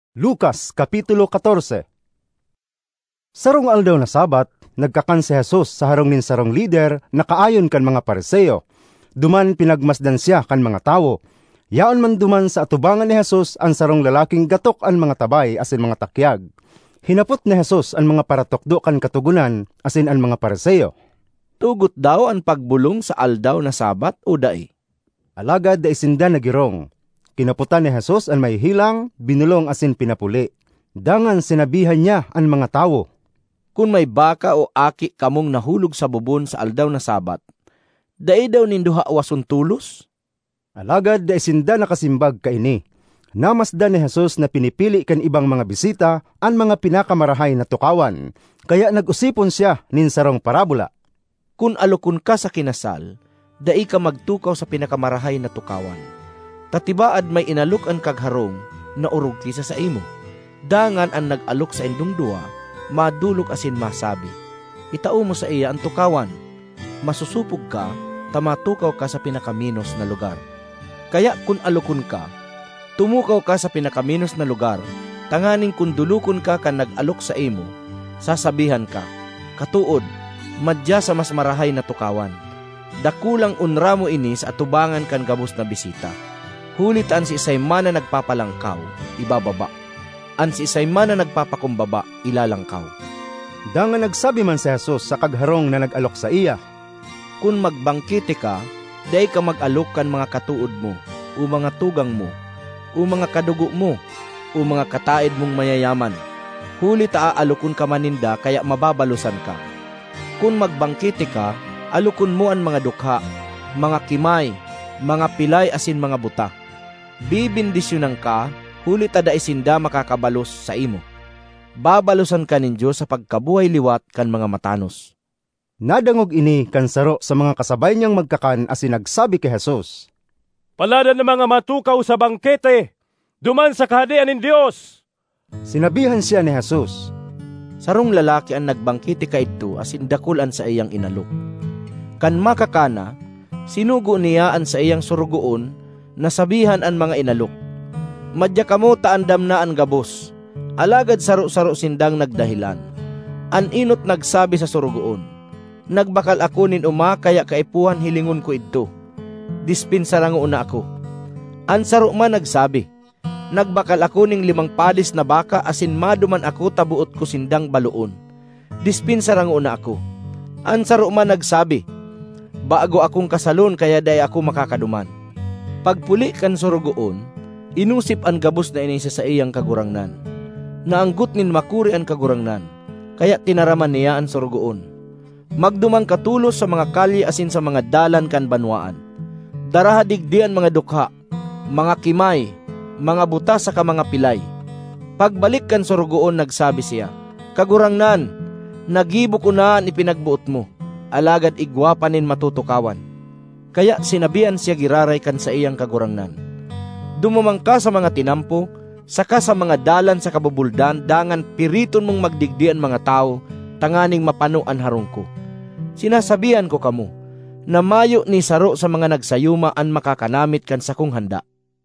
Lucas Kapitulo 14. Sarong aldaw na Sabat, nagkakan si Jesus sa harong nin sarong lider na kaayon kan mga Pariseo. Duman pinagmasdan siya kan mga tawo. Yaon man duman sa atubangan ni Jesus ang sarong lalaking gatok an mga tabay asin mga takyag. Hinapot ni Jesus ang mga paratokdo kan katugunan asin ang mga Pariseo. Tugot daw ang pagbulong sa aldaw na Sabat o dai? Alagad da isinda nagirong. Kinaputan ni Jesus ang may hilang, binulong asin pinapuli. Dangan sinabihan niya ang mga tawo. Kung may baka o aki kamong nahulog sa bubon sa aldaw na Sabat, dai daw ninduha wason tulos? Alagad da isinda nakasimbag kaini. Namasdan ni Jesus na pinipili kan ibang mga bisita ang mga pinakamarahay na tukawan. Kaya nag-usipon siya nin sarong parabola. Kung alukon ka sa kinasal, dai ka magtukaw sa pinakamarahay na tukawan. Tatibaad may inalok ang kagharong na urog kisa sa imo. Dangan ang nag-alok sa indong dua, madulok asin masabi. Itao mo sa iya ang tukawan. Masusupog ka, tamatukaw ka sa pinakaminos na lugar. Kaya kung alukon ka, tumukaw ka sa pinakaminos na lugar, tanganing kung dulukon ka kan nag-alok sa imo, sasabihan ka, katuod, madya sa mas marahay na tukawan. Dakulang unra mo ini sa atubangan kan gabos na bisita. Hulit an si isay man na nagpapalangkaw, ibababa. An si isay man na nagpapakumbaba, ilalangkaw. Dangan nagsabi man si Jesus sa kagharong na nag-alok sa iya. Kung magbangkite ka, day ka mag-alok kan mga katuod mo, o mga tugang mo, o mga kadugo mo, o mga kataid mong mayayaman. Hulit aalukon ka maninda kaya mababalusan ka. Kung magbangkite ka, alukon mo ang mga dukha, mga kimay, mga pilay asin mga buta. Bibindisyonan ka, hulit ada isinda makakabalos sa imo. Babalusan ka nin Diyos sa pagkabuhay liwat kan mga matanos. Nadangog ini kan saro sa mga kasabay niyang magkakan asin nagsabi kay Jesus. Palada ng mga matukaw sa bangkete, duman sa kahadian ng Diyos. Sinabihan siya ni Jesus. Sarong lalaki ang nagbangkite ka ito asin dakulan sa iyang inalok. Kan makakana, sinugo niya an sa iyang surugoon, nasabihan ang mga inalok. Madya kamo taandam na ang gabos, alagad saro-saro sindang nagdahilan. An inot nagsabi sa surugoon, nagbakal ako nin uma kaya kaipuhan hilingon ko ito. Dispensara nga una ako. An saro man nagsabi, nagbakal ako ning 5 padis na baka asin maduman ako tabuot ko sindang baluon. Dispensara nga una ako. An saro man nagsabi, bago akong kasalon kaya day ako makakaduman. Pagpuli kan surugoon, inusip ang gabos na inisa sa iyang kagurangnan. Naanggut nin makuri ang kagurangnan, kaya tinaraman niya ang surugoon. Magdumang katulos sa mga kalye asin sa mga dalan kan banwaan. Daraha digdian mga dukha, mga kimay, mga buta sa mga pilay. Pagbalik kan surugoon nagsabi siya, kagurangnan, nagibo ko na ni pinagbuot mo, alagad igwapanin matutukawan. Kaya sinabihan siya giraray kan sa iyang kagurangnan. Dumumang ka sa mga tinampo, saka sa mga dalan sa kabubuldan, dangan piriton mong magdigdian mga tao, tanganing mapano an harong ko. Sinasabihan ko kamo, na mayo ni saro sa mga nagsayuma an makakanamit kan sakong handa.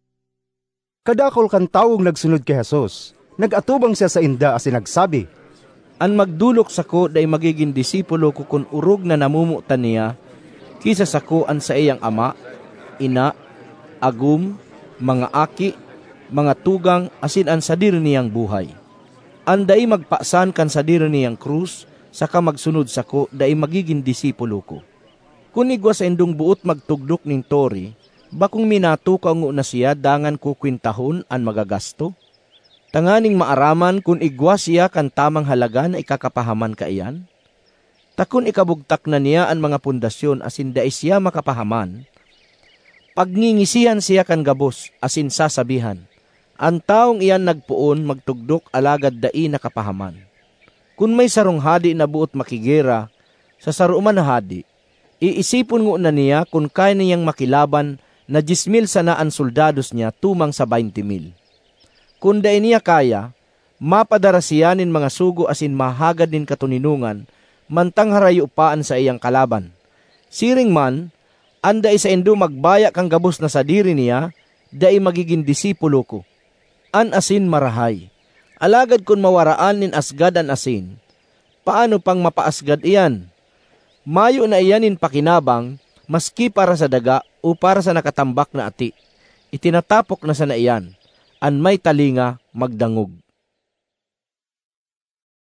Kadakol kan tawong nagsunod kay Jesus, nagatubang siya sa inda asin nagsabi, an magdulok sako day magiging disipulo ko kung urog na namumutan niya, kisa sako an sa iyang ama, ina, agum, mga aki, mga tugang, asin an sadir niyang buhay. Anday magpasan kan sadir niyang krus, saka magsunod sako, day magiging disipulo ko. Kung igwa sa indong buot magtugdok ning tori, bakong minatukaw na siya dangan ko kwintahon an magagasto? Tanganing maaraman kung igwa siya kan tamang halaga na ikakapahaman ka iyan? Takun ikabugtak na niya ang mga pundasyon asin dai siya makapahaman. Pagngingisihan siya kan gabos asin sasabihan, ang taong iyan nagpuon magtugdok alagad dai nakapahaman. Kung may sarong hadi na buot makigera, sa saruman na hadi, iisipon ngo na niya kung kaya niyang makilaban na 10,000 sana ang soldados niya tumang sa 20,000. Kung dai niya kaya, mapadara siya nin mga sugo asin mahagad nin katuninungan, mantang harayo paan sa iyang kalaban. Siring man, anda isa indo magbaya kang gabos na sa diri niya, dai magiging disipulo ko. An asin marahay, Alagad kung mawaraan nin asgad an asin, paano pang mapaasgad iyan? Mayo na iyanin pakinabang, maski para sa daga o para sa nakatambak na ati. Itinatapok na sa naiyan, an may talinga magdangog.